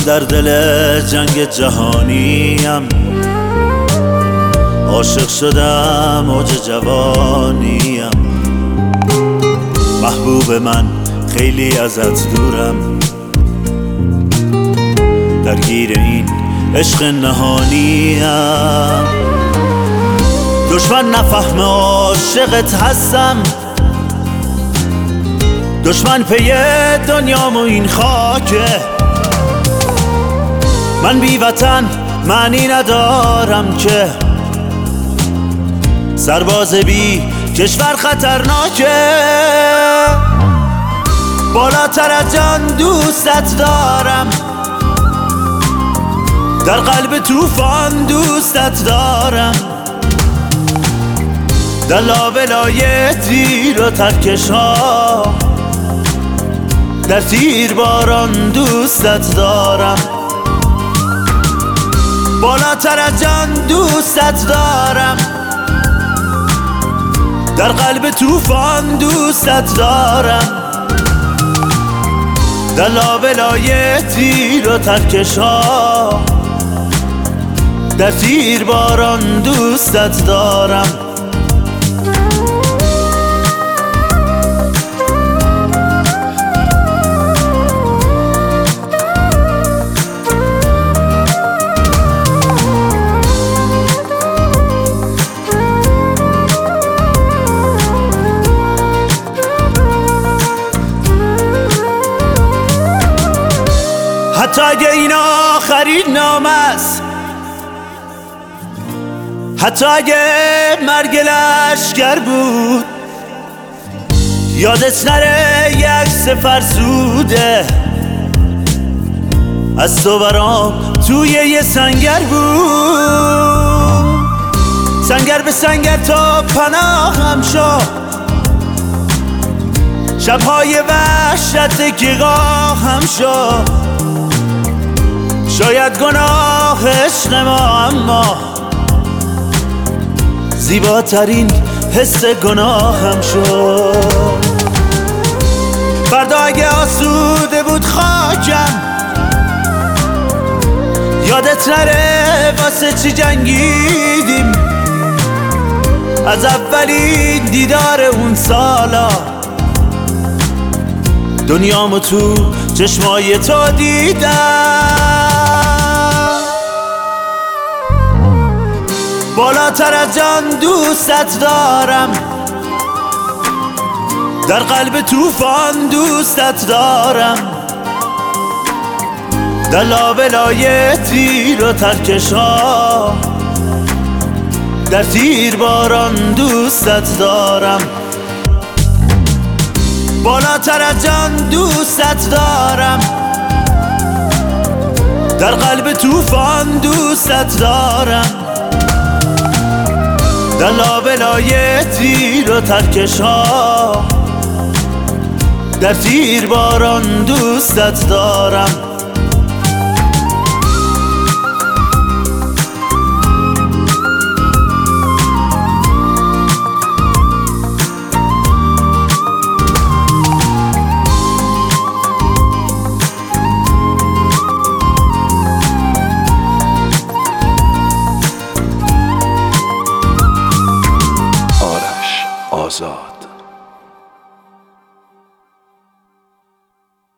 در دل جنگ جهانیم، عاشق شدم اوج جوانیم. محبوب من خیلی ازت دورم، درگیر این عشق نهانیم. دشمن نفهم عاشقت هستم، دشمن پی دنیام و این خاکه. من بی وطن معنی ندارم که، سرباز بی کشور خطرناکه. بالاتر از جان دوستت دارم، در قلب طوفان دوستت دارم. در لابلای تیر و ترکش ها، در تیر باران دوستت دارم. بالاتر از جان دوستت دارم، در قلب طوفان دوستت دارم. در لابلای تیر و ترکش ها، در تیر باران دوستت دارم. حتی اگه این آخرین نامه است، حتی اگه مرگ لشکر بود، یادت نره یک عکس فرسوده از تو برام توی یه سنگر بود. سنگر به سنگر تا پناهم شو، شبهای وحشت که گاهم شو. شاید گناه عشق ما، اما زیباترین حس گناهم شد. فردا اگه آسوده بود خاکم، یادت نره واسه چی جنگیدیم. از اولین دیدار اون سالا، دنیامو تو چشمای تو دیدم. بالاتر از جان دوستت دارم، در قلب طوفان دوستت دارم. در لابلای تیر و ترکش ها، در تیر باران دوستت دارم. بالاتر از جان دوستت دارم، در قلب طوفان دوستت دارم. در لابلای تیر و ترکش ها، در تیر باران دوستت دارم. آزاد.